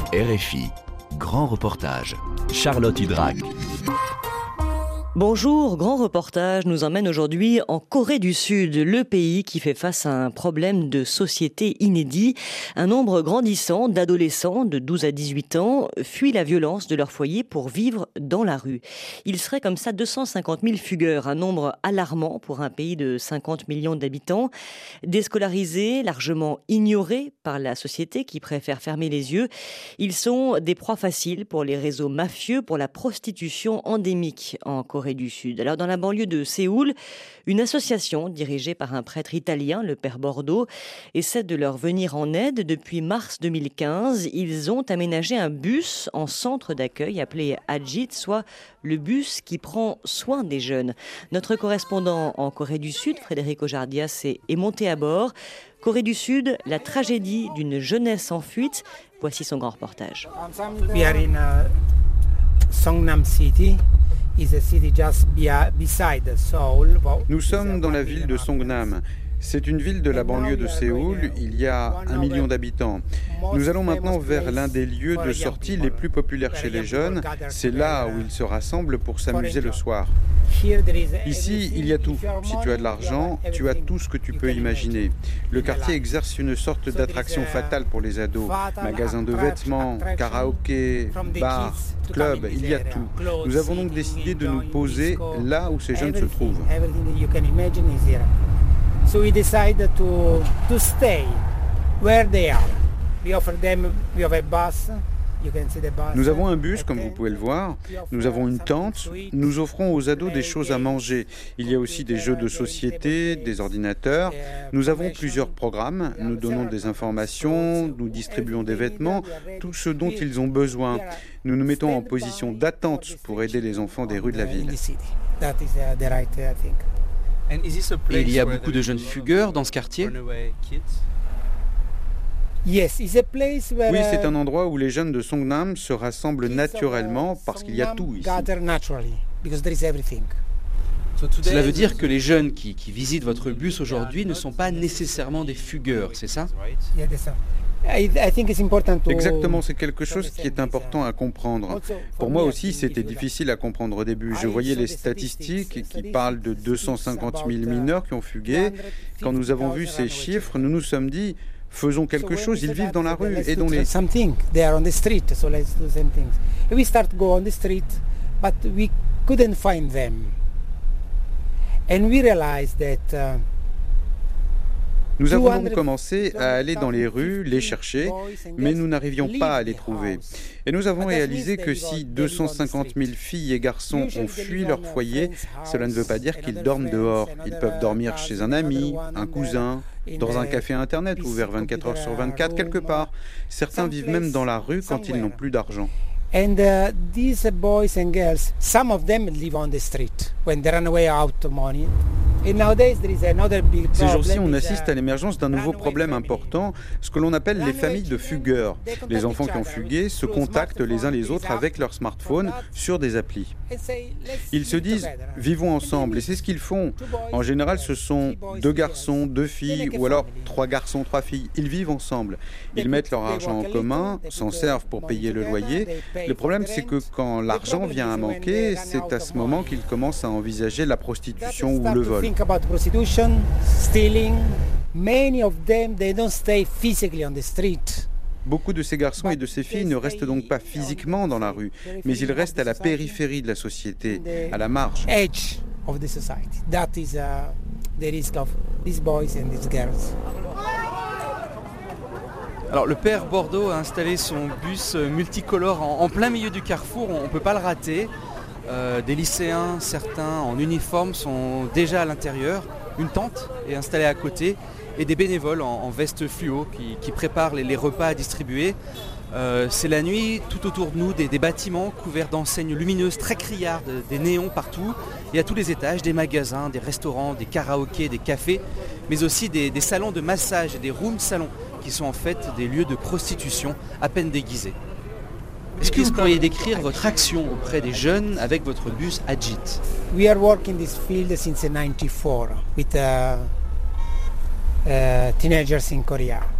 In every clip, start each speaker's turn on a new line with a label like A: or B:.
A: RFI, grand reportage, Charlotte Hydrac.
B: Bonjour, grand reportage nous emmène aujourd'hui en Corée du Sud, le pays qui fait face à un problème de société inédit. Un nombre grandissant d'adolescents de 12 à 18 ans fuient la violence de leur foyer pour vivre dans la rue. Il serait comme ça 250 000 fugueurs, un nombre alarmant pour un pays de 50 millions d'habitants. Déscolarisés, largement ignorés par la société qui préfère fermer les yeux, ils sont des proies faciles pour les réseaux mafieux, pour la prostitution endémique en Corée du Sud. Alors, dans la banlieue de Séoul, une association dirigée par un prêtre italien, le Père Bordeaux, essaie de leur venir en aide. Depuis mars 2015, ils ont aménagé un bus en centre d'accueil appelé Ajit, soit le bus qui prend soin des jeunes. Notre correspondant en Corée du Sud, Frédéric Ojardias, est monté à bord. Corée du Sud, la tragédie d'une jeunesse en fuite. Voici son grand reportage.
C: We are in Songnam City.
D: Nous sommes dans la ville de Songnam. C'est une ville de la banlieue de Séoul, il y a 1 million d'habitants. Nous allons maintenant vers l'un des lieux de sortie les plus populaires chez les jeunes. C'est là où ils se rassemblent pour s'amuser le soir. Ici, il y a tout. Si tu as de l'argent, tu as tout ce que tu peux imaginer. Le quartier exerce une sorte d'attraction fatale pour les ados. Magasins de vêtements, karaoké, bars, clubs, il y a tout. Nous avons donc décidé de nous poser là où ces jeunes se trouvent.
C: So we decided to stay where they are. We have a bus. You can see the bus.
D: Nous avons un bus, comme vous pouvez le voir. Nous avons une tente. Nous offrons aux ados des choses à manger. Il y a aussi des jeux de société, des ordinateurs. Nous avons plusieurs programmes. Nous donnons des informations, nous distribuons des vêtements, tout ce dont ils ont besoin. Nous nous mettons en position d'attente pour aider les enfants des rues de la ville.
E: Et il y a beaucoup de jeunes fugueurs dans ce quartier ?
D: Oui, c'est un endroit où les jeunes de Songnam se rassemblent naturellement parce qu'il y a tout ici.
E: Cela veut dire que les jeunes qui visitent votre bus aujourd'hui ne sont pas nécessairement des fugueurs, c'est ça ?
D: Exactement, c'est quelque chose qui est important à comprendre. Pour moi aussi, c'était difficile à comprendre au début. Je voyais les statistiques qui parlent de 250 000 mineurs qui ont fugué. Quand nous avons vu ces chiffres, nous nous sommes dit, faisons quelque chose, ils vivent dans la rue, aidons-les. Nous avons donc commencé à aller dans les rues, les chercher, mais nous n'arrivions pas à les trouver. Et nous avons réalisé que si 250 000 filles et garçons ont fui leur foyer, cela ne veut pas dire qu'ils dorment dehors. Ils peuvent dormir chez un ami, un cousin, dans un café internet ouvert 24 heures sur 24, quelque part. Certains vivent même dans la rue quand ils n'ont plus d'argent.
C: And these boys and girls, some of them live on the street when they run away out of money. And nowadays there is another big problem.
D: Ces jours-ci, on assiste à l'émergence d'un nouveau problème important, ce que l'on appelle les familles de fugueurs. Les enfants qui ont fugué se contactent les uns les autres avec leur smartphone sur des applis. Ils se disent « vivons ensemble » et c'est ce qu'ils font. En général, ce sont 2 garçons, 2 filles ou alors 3 garçons, 3 filles. Ils vivent ensemble. Ils mettent leur argent en commun, s'en servent pour payer le loyer. Le problème, c'est que quand l'argent vient à manquer, c'est à ce moment qu'ils commencent à envisager la prostitution ou le vol. Beaucoup de ces garçons et de ces filles ne restent donc pas physiquement dans la rue, mais ils restent à la périphérie de la société, à la marge.
E: Alors le Père Bordeaux a installé son bus multicolore en plein milieu du carrefour, on ne peut pas le rater. Des lycéens, certains en uniforme, sont déjà à l'intérieur. Une tente est installée à côté et des bénévoles en veste fluo qui préparent les repas à distribuer. C'est la nuit, tout autour de nous, des bâtiments couverts d'enseignes lumineuses très criardes, des néons partout. Et à tous les étages, des magasins, des restaurants, des karaokés, des cafés, mais aussi des salons de massage et des room salons qui sont en fait des lieux de prostitution à peine déguisés. Est-ce que vous pourriez décrire votre action auprès des jeunes avec votre bus Ajit ?
C: We are working this field since 1994 with teenagers in Korea.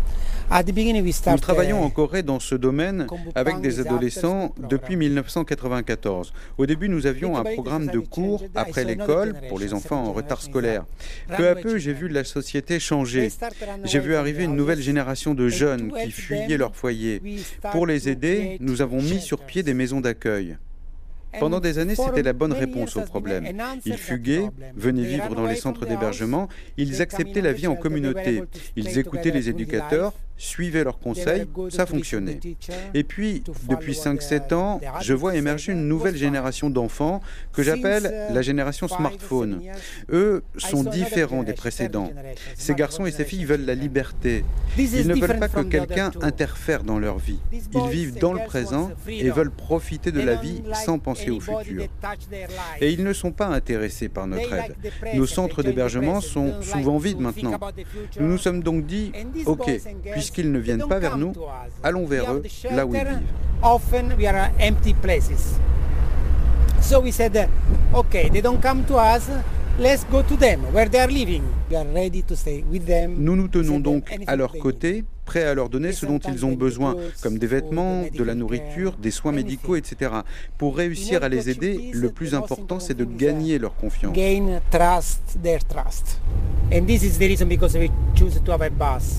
D: Nous travaillons en Corée dans ce domaine avec des adolescents depuis 1994. Au début, nous avions un programme de cours après l'école pour les enfants en retard scolaire. Peu à peu, j'ai vu la société changer. J'ai vu arriver une nouvelle génération de jeunes qui fuyaient leur foyer. Pour les aider, nous avons mis sur pied des maisons d'accueil. Pendant des années, c'était la bonne réponse au problème. Ils fuguaient, venaient vivre dans les centres d'hébergement, ils acceptaient la vie en communauté, ils écoutaient les éducateurs, suivaient leurs conseils, ça fonctionnait. Et puis, depuis 5-7 ans, je vois émerger une nouvelle génération d'enfants que j'appelle la génération smartphone. Eux sont différents des précédents. Ces garçons et ces filles veulent la liberté. Ils ne veulent pas que quelqu'un interfère dans leur vie. Ils vivent dans le présent et veulent profiter de la vie sans penser au futur. Et ils ne sont pas intéressés par notre aide. Nos centres d'hébergement sont souvent vides maintenant. Nous nous sommes donc dit, ok, puisqu'ils ne viennent pas vers nous, allons vers eux, là où ils vivent.
C: Often we are empty places. So we said, okay, they don't come to us, let's go to them, where they are living. We are ready to stay with them.
D: Nous nous tenons donc à leur côté, prêts à leur donner ce dont ils ont besoin, comme des vêtements, de la nourriture, des soins médicaux, etc. Pour réussir à les aider, le plus important, c'est de gagner leur confiance.
C: Gain trust, their trust. And this is the reason because we choose to have a bus.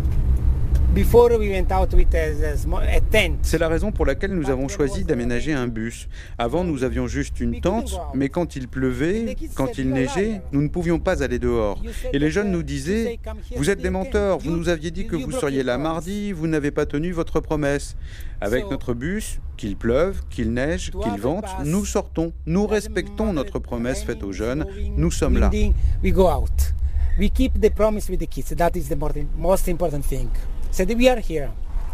D: C'est la raison pour laquelle nous avons choisi d'aménager un bus. Avant, nous avions juste une tente, mais quand il pleuvait, quand il neigeait, nous ne pouvions pas aller dehors. Et les jeunes nous disaient « Vous êtes des menteurs, vous nous aviez dit que vous seriez là mardi, vous n'avez pas tenu votre promesse. » Avec notre bus, qu'il pleuve, qu'il neige, qu'il vente, nous sortons, nous respectons notre promesse faite aux jeunes, nous sommes là.
C: We keep the promise with the kids, that is the most important thing. So we are here.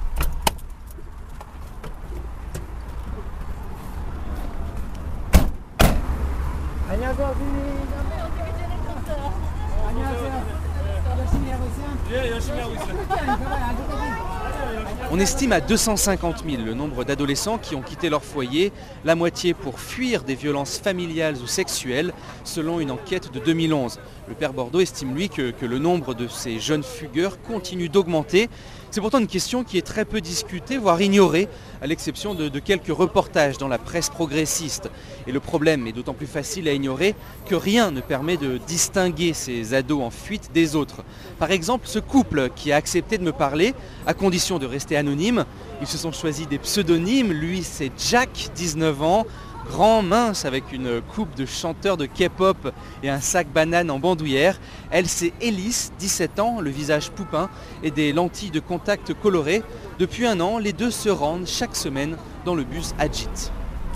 E: On estime à 250 000 le nombre d'adolescents qui ont quitté leur foyer, la moitié pour fuir des violences familiales ou sexuelles, selon une enquête de 2011. Le père Bordeaux estime, lui, que le nombre de ces jeunes fugueurs continue d'augmenter. C'est pourtant une question qui est très peu discutée, voire ignorée, à l'exception de quelques reportages dans la presse progressiste. Et le problème est d'autant plus facile à ignorer que rien ne permet de distinguer ces ados en fuite des autres. Par exemple, ce couple qui a accepté de me parler, à condition de rester anonyme, ils se sont choisis des pseudonymes. Lui, c'est Jack, 19 ans, grand, mince, avec une coupe de chanteur de K-pop et un sac banane en bandoulière. Elle, c'est Elise, 17 ans, le visage poupin et des lentilles de contact colorées. Depuis un an, les deux se rendent chaque semaine dans le bus Ajit.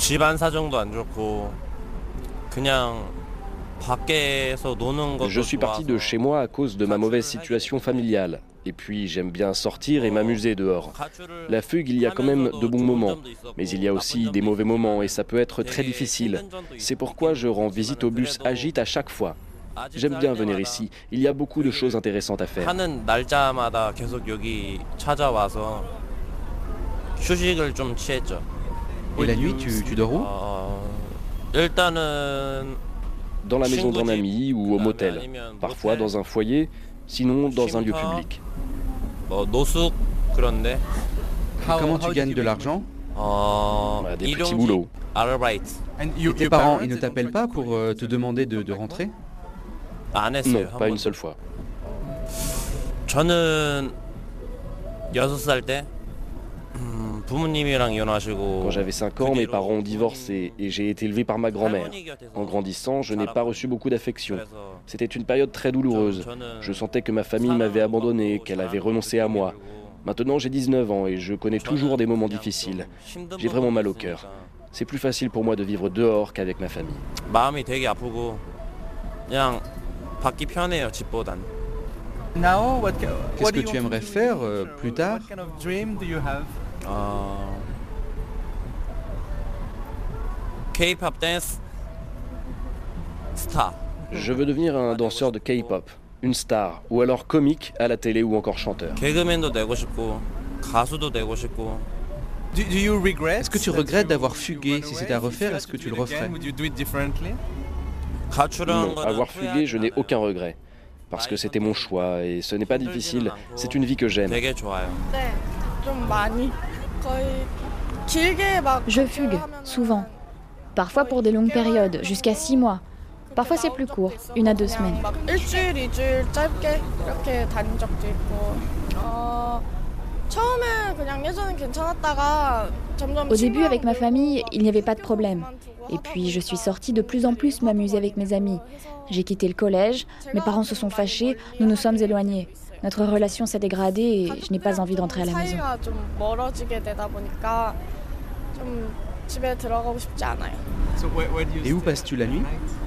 F: Je suis parti de chez moi à cause de ma mauvaise situation familiale. Et puis j'aime bien sortir et m'amuser dehors. La fugue, il y a quand même de bons moments, mais il y a aussi des mauvais moments et ça peut être très difficile. C'est pourquoi je rends visite au bus Ajit à chaque fois. J'aime bien venir ici, il y a beaucoup de choses intéressantes à faire.
E: Et la nuit, tu dors où ?
F: Dans la maison d'un ami ou au motel, parfois dans un foyer, sinon dans un lieu public.
E: Comment tu gagnes de l'argent ?
F: Des petits boulots.
E: Et tes parents, ils ne t'appellent pas pour te demander de rentrer ?
F: Non, pas une seule fois. Quand j'avais 5 ans, mes parents ont divorcé et j'ai été élevé par ma grand-mère. En grandissant, je n'ai pas reçu beaucoup d'affection. C'était une période très douloureuse. Je sentais que ma famille m'avait abandonné, qu'elle avait renoncé à moi. Maintenant, j'ai 19 ans et je connais toujours des moments difficiles. J'ai vraiment mal au cœur. C'est plus facile pour moi de vivre dehors qu'avec ma famille.
E: Qu'est-ce que tu aimerais faire plus tard ?
F: K-pop dance star. Je veux devenir un danseur de K-pop, une star, ou alors comique à la télé ou encore chanteur.
E: Est-ce que tu regrettes d'avoir fugué ? Si c'était à refaire, est-ce que tu le referais ?
F: Non, avoir fugué, je n'ai aucun regret. parce que c'était mon choix et ce n'est pas difficile, c'est une vie que j'aime.
G: Je fugue, souvent. Parfois pour des longues périodes, jusqu'à 6 mois. Parfois c'est plus court, 1 à 2 semaines. Au début, avec ma famille, il n'y avait pas de problème. Et puis je suis sortie de plus en plus m'amuser avec mes amis. J'ai quitté le collège, mes parents se sont fâchés, nous nous sommes éloignés. Notre relation s'est dégradée et je n'ai pas envie d'entrer à la maison.
E: Et où passes-tu la nuit?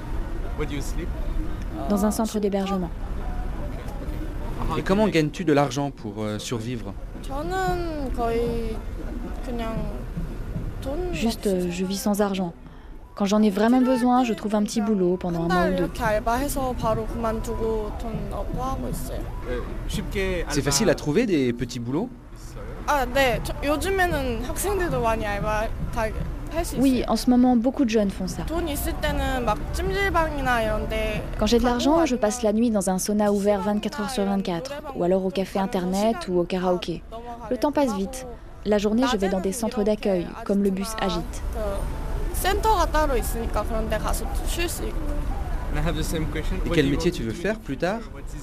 G: Dans un centre d'hébergement.
E: Et comment gagnes-tu de l'argent pour survivre?
G: Juste, je vis sans argent. Quand j'en ai vraiment besoin, je trouve un petit boulot pendant 1 mois ou 2.
E: C'est facile à trouver des petits boulots?
G: Oui, en ce moment, beaucoup de jeunes font ça. Quand j'ai de l'argent, je passe la nuit dans un sauna ouvert 24 heures sur 24, ou alors au café internet ou au karaoké. Le temps passe vite. La journée, je vais dans des centres d'accueil, comme le bus Agite.
E: Et quel métier tu veux faire plus tard?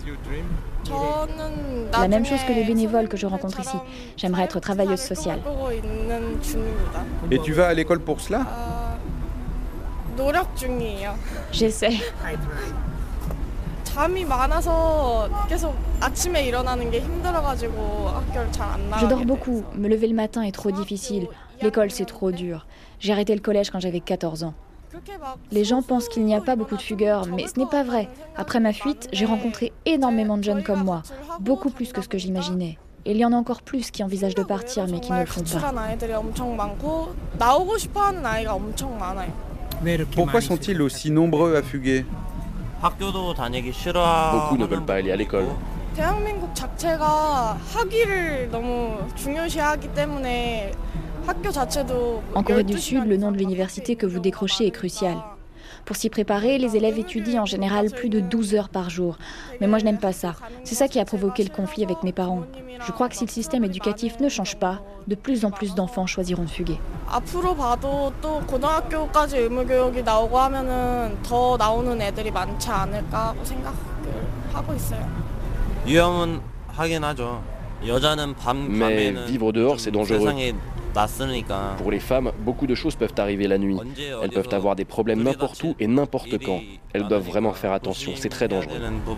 G: La même chose que les bénévoles que je rencontre ici. J'aimerais être travailleuse sociale.
D: Et tu vas à l'école pour cela?
G: J'essaie. Je dors beaucoup. Me lever le matin est trop difficile. L'école, c'est trop dur. J'ai arrêté le collège quand j'avais 14 ans. Les gens pensent qu'il n'y a pas beaucoup de fugueurs, mais ce n'est pas vrai. Après ma fuite, j'ai rencontré énormément de jeunes comme moi, beaucoup plus que ce que j'imaginais. Et il y en a encore plus qui envisagent de partir, mais qui ne le font pas.
D: Pourquoi sont-ils aussi nombreux à fuguer?
F: Beaucoup ne veulent pas aller à l'école.
G: En Corée du Sud, le nom de l'université que vous décrochez est crucial. Pour s'y préparer, les élèves étudient en général plus de 12 heures par jour. Mais moi, je n'aime pas ça. C'est ça qui a provoqué le conflit avec mes parents. Je crois que si le système éducatif ne change pas, de plus en plus d'enfants choisiront de fuguer.
F: Mais vivre dehors, c'est dangereux. Pour les femmes, beaucoup de choses peuvent arriver la nuit. Elles peuvent avoir des problèmes n'importe où et n'importe quand. Elles doivent vraiment faire attention, c'est très dangereux.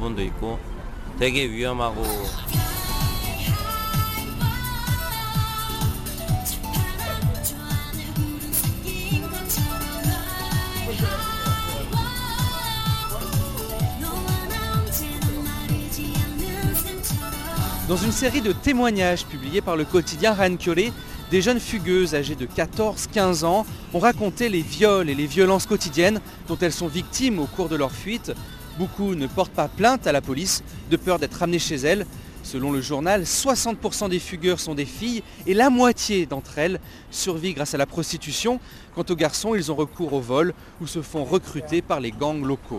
E: Dans une série de témoignages publiés par le quotidien Rankyole, des jeunes fugueuses âgées de 14-15 ans ont raconté les viols et les violences quotidiennes dont elles sont victimes au cours de leur fuite. Beaucoup ne portent pas plainte à la police de peur d'être ramenées chez elles. Selon le journal, 60% des fugueurs sont des filles et la moitié d'entre elles survivent grâce à la prostitution. Quant aux garçons, ils ont recours au vol ou se font recruter par les gangs locaux.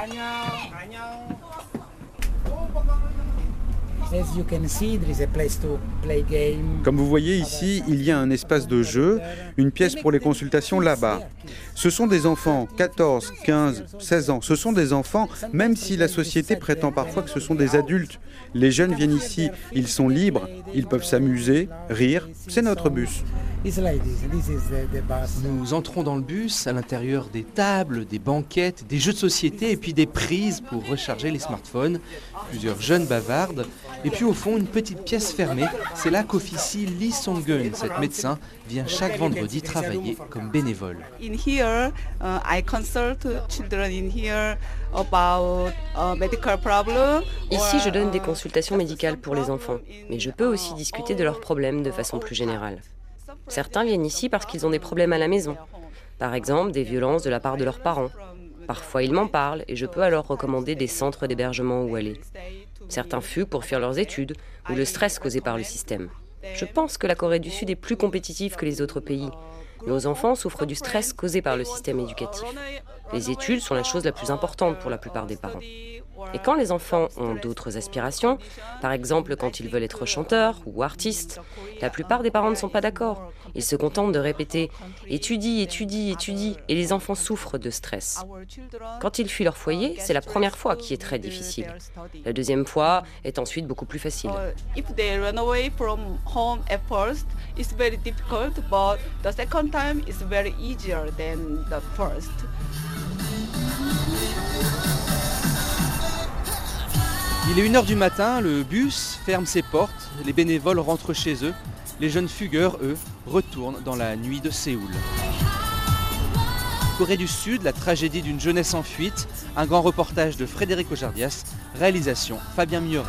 D: Comme vous voyez ici, il y a un espace de jeu, une pièce pour les consultations là-bas. Ce sont des enfants, 14, 15, 16 ans. Ce sont des enfants, même si la société prétend parfois que ce sont des adultes. Les jeunes viennent ici, ils sont libres, ils peuvent s'amuser, rire. C'est notre bus.
E: Nous entrons dans le bus, à l'intérieur des tables, des banquettes, des jeux de société et puis des prises pour recharger les smartphones. Plusieurs jeunes bavardent. Et puis au fond, une petite pièce fermée. C'est là qu'officie Lee Song-geun. Cette médecin vient chaque vendredi travailler comme bénévole.
H: Ici,
I: je donne des consultations médicales pour les enfants, mais je peux aussi discuter de leurs problèmes de façon plus générale. Certains viennent ici parce qu'ils ont des problèmes à la maison, par exemple des violences de la part de leurs parents. Parfois ils m'en parlent et je peux alors recommander des centres d'hébergement où aller. Certains fuguent pour fuir leurs études ou le stress causé par le système. Je pense que la Corée du Sud est plus compétitive que les autres pays. Nos enfants souffrent du stress causé par le système éducatif. Les études sont la chose la plus importante pour la plupart des parents. Et quand les enfants ont d'autres aspirations, par exemple quand ils veulent être chanteurs ou artistes, la plupart des parents ne sont pas d'accord. Ils se contentent de répéter « étudie, étudie, étudie » et les enfants souffrent de stress. Quand ils fuient leur foyer, c'est la première fois qui est très difficile. La deuxième fois est ensuite beaucoup plus facile.
H: If they run away from home at first, it's very difficult, but the second time is very easier than the first.
E: Il est 1h du matin, le bus ferme ses portes, les bénévoles rentrent chez eux. Les jeunes fugueurs, eux, retournent dans la nuit de Séoul. Corée du Sud, la tragédie d'une jeunesse en fuite, un grand reportage de Frédéric Ojardias, réalisation Fabien Mioret.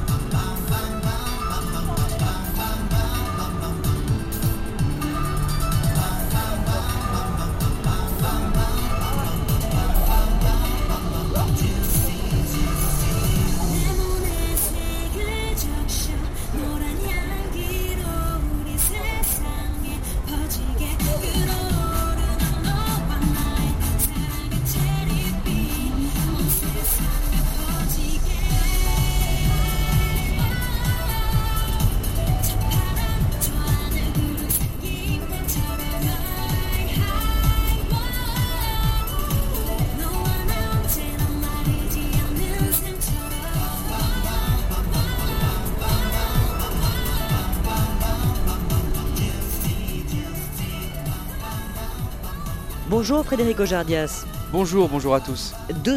B: Bonjour Frédéric Ojardias.
E: Bonjour à tous.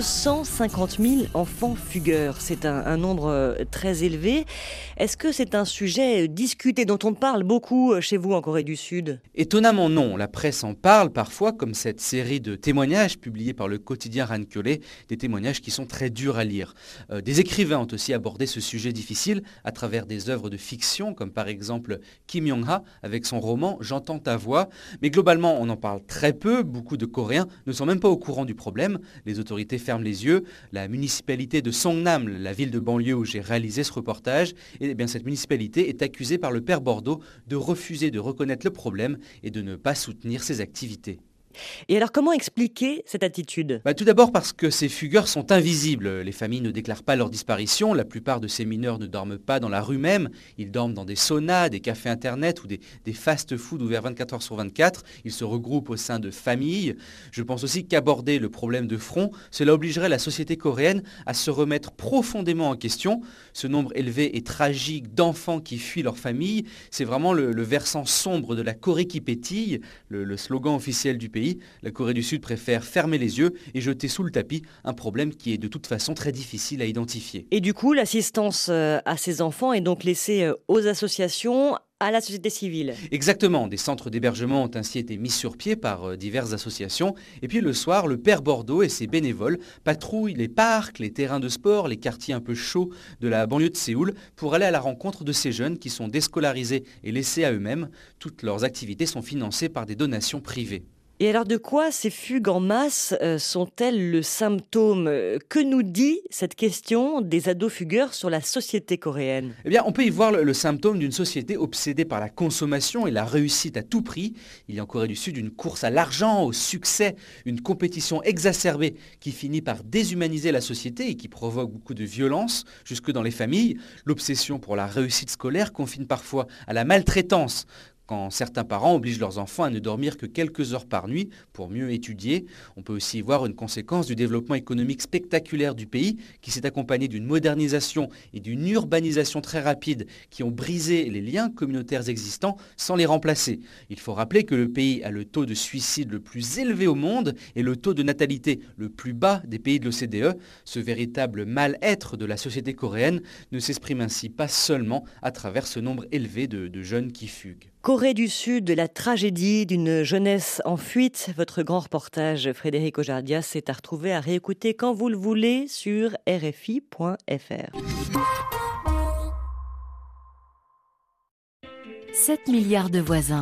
B: 250 000 enfants fugueurs, c'est un nombre très élevé. Est-ce que c'est un sujet discuté, dont on parle beaucoup chez vous en Corée du Sud ?
E: Étonnamment non, la presse en parle parfois, comme cette série de témoignages publiés par le quotidien Rankyole, des témoignages qui sont très durs à lire. Des écrivains ont aussi abordé ce sujet difficile à travers des œuvres de fiction, comme par exemple Kim Yong-ha avec son roman « J'entends ta voix ». Mais globalement, on en parle très peu, beaucoup de Coréens ne sont même pas au courant du problème. Les autorités ferment les yeux. La municipalité de Songnam, la ville de banlieue où j'ai réalisé ce reportage, eh bien, cette municipalité est accusée par le père Bordeaux de refuser de reconnaître le problème et de ne pas soutenir ses activités.
B: Et alors comment expliquer cette attitude ?
E: Tout d'abord parce que ces fugueurs sont invisibles. Les familles ne déclarent pas leur disparition. La plupart de ces mineurs ne dorment pas dans la rue même. Ils dorment dans des saunas, des cafés internet ou des fast-food ouverts 24 heures sur 24. Ils se regroupent au sein de familles. Je pense aussi qu'aborder le problème de front, cela obligerait la société coréenne à se remettre profondément en question. Ce nombre élevé et tragique d'enfants qui fuient leur famille, c'est vraiment le versant sombre de la Corée qui pétille, le slogan officiel du pays. La Corée du Sud préfère fermer les yeux et jeter sous le tapis un problème qui est de toute façon très difficile à identifier.
B: Et du coup, l'assistance à ces enfants est donc laissée aux associations, à la société civile.
E: Exactement, des centres d'hébergement ont ainsi été mis sur pied par diverses associations. Et puis le soir, le père Bordeaux et ses bénévoles patrouillent les parcs, les terrains de sport, les quartiers un peu chauds de la banlieue de Séoul pour aller à la rencontre de ces jeunes qui sont déscolarisés et laissés à eux-mêmes. Toutes leurs activités sont financées par des donations privées.
B: Et alors de quoi ces fugues en masse sont-elles le symptôme ? Que nous dit cette question des ados fugueurs sur la société coréenne ?
E: Eh bien, on peut y voir le symptôme d'une société obsédée par la consommation et la réussite à tout prix. Il y a en Corée du Sud une course à l'argent, au succès, une compétition exacerbée qui finit par déshumaniser la société et qui provoque beaucoup de violence jusque dans les familles. L'obsession pour la réussite scolaire confine parfois à la maltraitance, quand certains parents obligent leurs enfants à ne dormir que quelques heures par nuit pour mieux étudier. On peut aussi y voir une conséquence du développement économique spectaculaire du pays qui s'est accompagné d'une modernisation et d'une urbanisation très rapide qui ont brisé les liens communautaires existants sans les remplacer. Il faut rappeler que le pays a le taux de suicide le plus élevé au monde et le taux de natalité le plus bas des pays de l'OCDE. Ce véritable mal-être de la société coréenne ne s'exprime ainsi pas seulement à travers ce nombre élevé de jeunes qui fuguent.
B: Corée du Sud, la tragédie d'une jeunesse en fuite. Votre grand reportage, Frédéric Ojardias, est à retrouver, à réécouter quand vous le voulez sur rfi.fr.
J: 7 milliards de voisins.